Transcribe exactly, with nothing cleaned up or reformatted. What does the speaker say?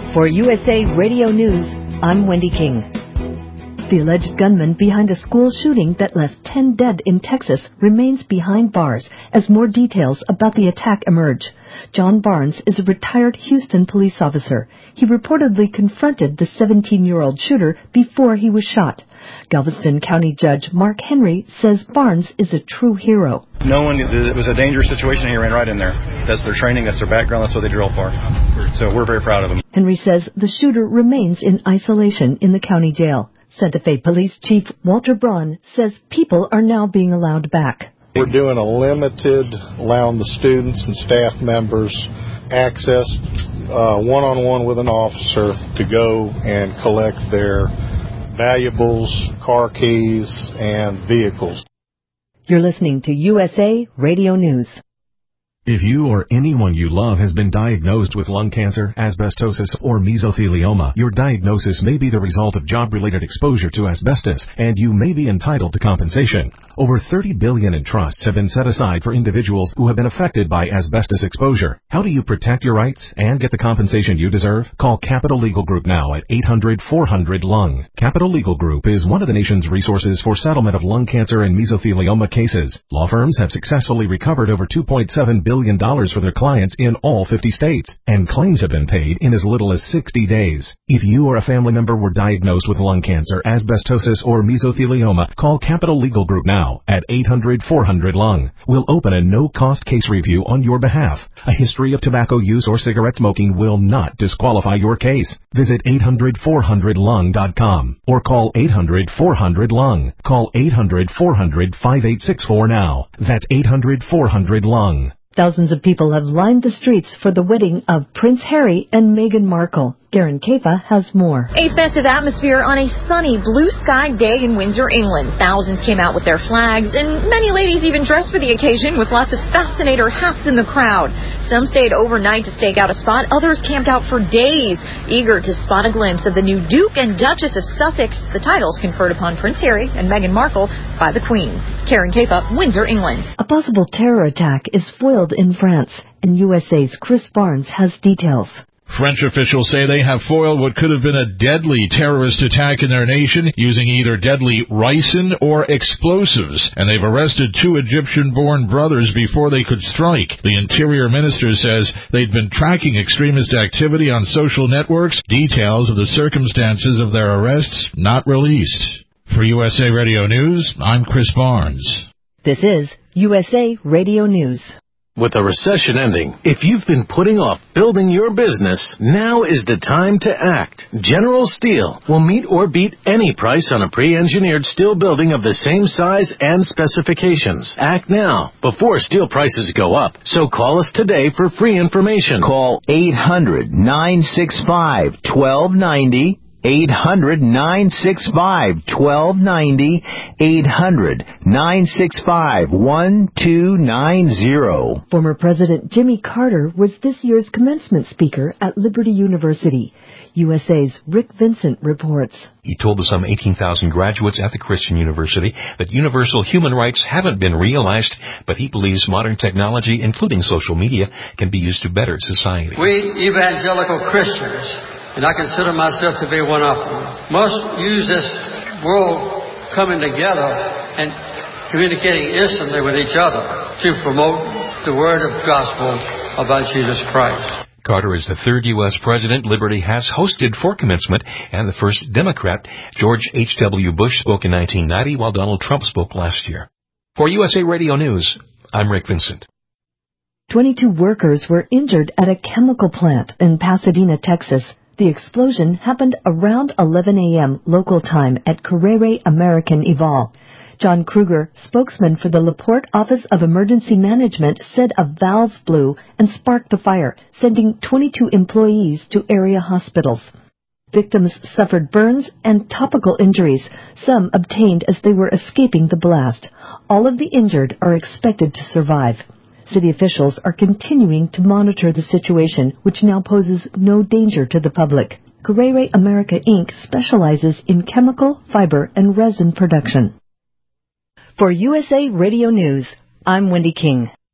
For U S A Radio News, I'm Wendy King. The alleged gunman behind a school shooting that left ten dead in Texas remains behind bars as more details about the attack emerge. John Barnes is a retired Houston police officer. He reportedly confronted the seventeen-year-old shooter before he was shot. Galveston County Judge Mark Henry says Barnes is a true hero. Knowing it was a dangerous situation, he ran right in there. That's their training, that's their background, that's what they drill for. So we're very proud of him. Henry says the shooter remains in isolation in the county jail. Santa Fe Police Chief Walter Braun says people are now being allowed back. We're doing a limited, allowing the students and staff members access uh, one-on-one with an officer to go and collect their valuables, car keys, and vehicles. You're listening to U S A Radio News. If you or anyone you love has been diagnosed with lung cancer, asbestosis, or mesothelioma, your diagnosis may be the result of job-related exposure to asbestos, and you may be entitled to compensation. Over thirty billion dollars in trusts have been set aside for individuals who have been affected by asbestos exposure. How do you protect your rights and get the compensation you deserve? Call Capital Legal Group now at eight hundred, four hundred, lung. Capital Legal Group is one of the nation's resources for settlement of lung cancer and mesothelioma cases. Law firms have successfully recovered over two point seven billion dollars for their clients in all fifty states, and claims have been paid in as little as sixty days. If you or a family member were diagnosed with lung cancer, asbestosis, or mesothelioma, call Capital Legal Group now at eight hundred, four hundred, lung. We'll open a no-cost case review on your behalf. A history of tobacco use or cigarette smoking will not disqualify your case. Visit eight hundred, four hundred, lung dot com or call eight hundred, four hundred, lung. Call eight hundred, four hundred, five eight six four now. That's eight hundred, four hundred, lung. Thousands of people have lined the streets for the wedding of Prince Harry and Meghan Markle. Darren Capa has more. A festive atmosphere on a sunny, blue sky day in Windsor, England. Thousands came out with their flags, and many ladies even dressed for the occasion with lots of fascinator hats in the crowd. Some stayed overnight to stake out a spot. Others camped out for days, eager to spot a glimpse of the new Duke and Duchess of Sussex, the titles conferred upon Prince Harry and Meghan Markle by the Queen. Karen Capa, Windsor, England. A possible terror attack is foiled in France, and U S A's Chris Barnes has details. French officials say they have foiled what could have been a deadly terrorist attack in their nation using either deadly ricin or explosives, and they've arrested two Egyptian-born brothers before they could strike. The Interior Minister says they'd been tracking extremist activity on social networks. Details of the circumstances of their arrests not released. For U S A Radio News, I'm Chris Barnes. This is U S A Radio News. With the recession ending, if you've been putting off building your business, now is the time to act. General Steel will meet or beat any price on a pre-engineered steel building of the same size and specifications. Act now, before steel prices go up. So call us today for free information. Call eight hundred, nine six five, one two nine zero. eight hundred, nine six five, one two nine zero. eight hundred, nine six five, one two nine zero. Former President Jimmy Carter was this year's commencement speaker at Liberty University. U S A's Rick Vincent reports. He told the some eighteen thousand graduates at the Christian University that universal human rights haven't been realized, but he believes modern technology, including social media, can be used to better society. We evangelical Christians, and I consider myself to be one of them, must use this world coming together and communicating instantly with each other to promote the word of gospel about Jesus Christ. Carter is the third U S president Liberty has hosted for commencement, and the first Democrat. George H W. Bush spoke in nineteen ninety, while Donald Trump spoke last year. For U S A Radio News, I'm Rick Vincent. twenty-two workers were injured at a chemical plant in Pasadena, Texas. The explosion happened around eleven a.m. local time at Carrere American Eval. John Kruger, spokesman for the LaPorte Office of Emergency Management, said a valve blew and sparked the fire, sending twenty-two employees to area hospitals. Victims suffered burns and topical injuries, some obtained as they were escaping the blast. All of the injured are expected to survive. City officials are continuing to monitor the situation, which now poses no danger to the public. Carrere America Incorporated specializes in chemical, fiber, and resin production. For U S A Radio News, I'm Wendy King.